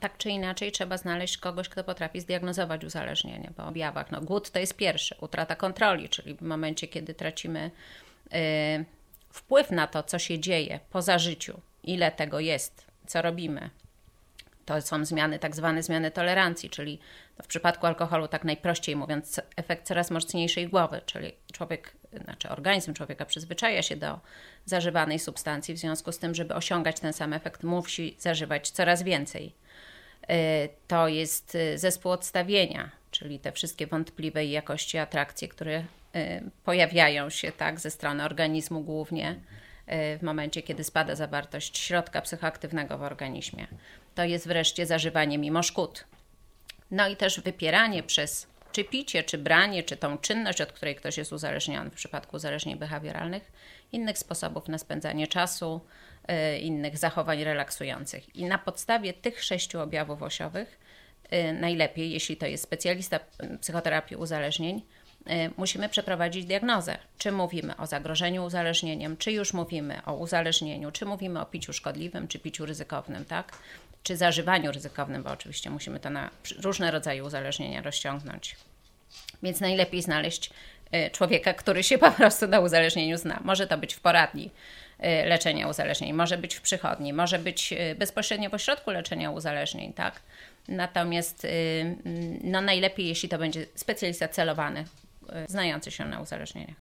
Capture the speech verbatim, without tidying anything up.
tak czy inaczej trzeba znaleźć kogoś, kto potrafi zdiagnozować uzależnienie po objawach. No, głód to jest pierwszy, utrata kontroli, czyli w momencie, kiedy tracimy yy, wpływ na to, co się dzieje poza życiu, ile tego jest, co robimy. To są zmiany, tak zwane zmiany tolerancji, czyli w przypadku alkoholu, tak najprościej mówiąc, efekt coraz mocniejszej głowy, czyli człowiek, znaczy organizm człowieka przyzwyczaja się do zażywanej substancji, w związku z tym, żeby osiągać ten sam efekt, musi zażywać coraz więcej. To jest zespół odstawienia, czyli te wszystkie wątpliwej jakości atrakcje, które pojawiają się tak ze strony organizmu głównie w momencie, kiedy spada zawartość środka psychoaktywnego w organizmie. To jest wreszcie zażywanie mimo szkód. No i też wypieranie przez czy picie, czy branie, czy tą czynność, od której ktoś jest uzależniony w przypadku uzależnień behawioralnych, innych sposobów na spędzanie czasu, yy, innych zachowań relaksujących. I na podstawie tych sześciu objawów osiowych, yy, najlepiej, jeśli to jest specjalista psychoterapii uzależnień, yy, musimy przeprowadzić diagnozę. Czy mówimy o zagrożeniu uzależnieniem, czy już mówimy o uzależnieniu, czy mówimy o piciu szkodliwym, czy piciu ryzykownym, tak? Czy zażywaniu ryzykownym, bo oczywiście musimy to na różne rodzaje uzależnienia rozciągnąć. Więc najlepiej znaleźć człowieka, który się po prostu na uzależnieniu zna. Może to być w poradni leczenia uzależnień, może być w przychodni, może być bezpośrednio w ośrodku leczenia uzależnień, tak? Natomiast no najlepiej, jeśli to będzie specjalista celowany, znający się na uzależnieniach.